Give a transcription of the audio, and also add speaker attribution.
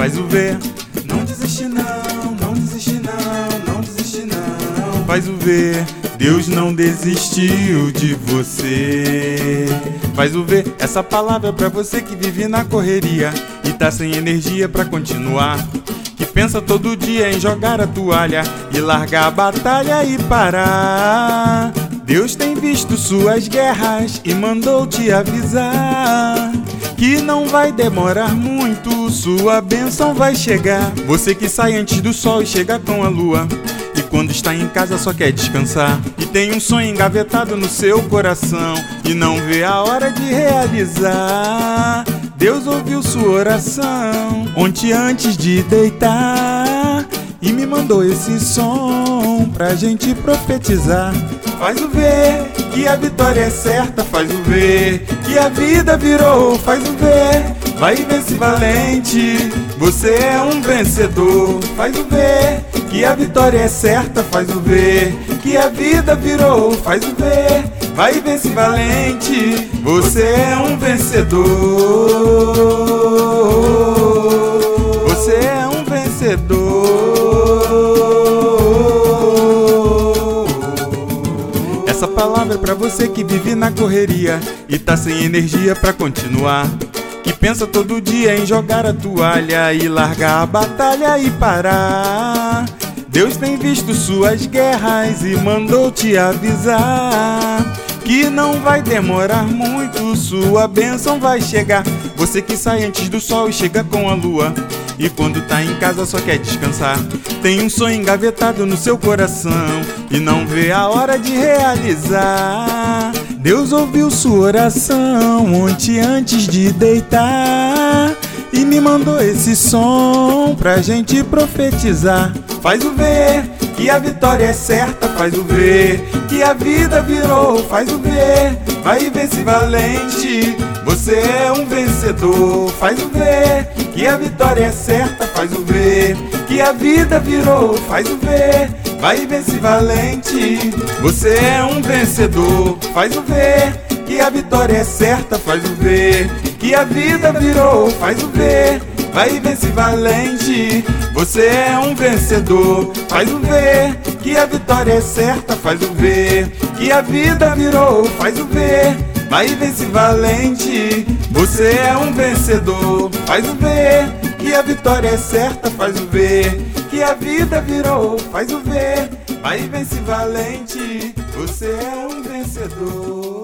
Speaker 1: faz o ver. Não desiste não, não desiste não, não desiste não. Faz o ver, Deus não desistiu de você. Faz o ver, essa palavra é pra você que vive na correria e tá sem energia pra continuar, que pensa todo dia em jogar a toalha e largar a batalha e parar. Deus tem visto suas guerras e mandou te avisar que não vai demorar muito, sua bênção vai chegar. Você que sai antes do sol e chega com a lua, e quando está em casa só quer descansar, e tem um sonho engavetado no seu coração e não vê a hora de realizar. Deus ouviu sua oração ontem antes de deitar e me mandou esse som pra gente profetizar. Faz o ver que a vitória é certa, faz o ver que a vida virou, faz o ver, vai e vence valente, você é um vencedor. Faz o ver que a vitória é certa, faz o ver que a vida virou, faz o ver, vai e vence valente, você é um vencedor. Você é um vencedor. Essa palavra é pra você que vive na correria e tá sem energia pra continuar, que pensa todo dia em jogar a toalha e largar a batalha e parar. Deus tem visto suas guerras e mandou te avisar que não vai demorar muito, sua bênção vai chegar. Você que sai antes do sol e chega com a lua, e quando tá em casa só quer descansar, tem um sonho engavetado no seu coração e não vê a hora de realizar. Deus ouviu sua oração ontem antes de deitar e me mandou esse som pra gente profetizar. Faz o ver que a vitória é certa, faz o ver que a vida virou, faz o ver, vai e vence valente, você é um vencedor. Faz o ver que a vitória é certa, faz o ver que a vida virou, faz o ver, vai e vence valente, você é um vencedor. Faz o ver que a vitória é certa, faz o ver que a vida virou, faz o ver, vai e vence valente, você é um vencedor. Faz o ver que a vitória é certa, faz o ver que a vida virou, faz o ver, vai e vence valente, você é um vencedor. Faz o ver que a vitória é certa, faz o ver que a vida virou, faz o ver, vai e vence valente, você é um vencedor.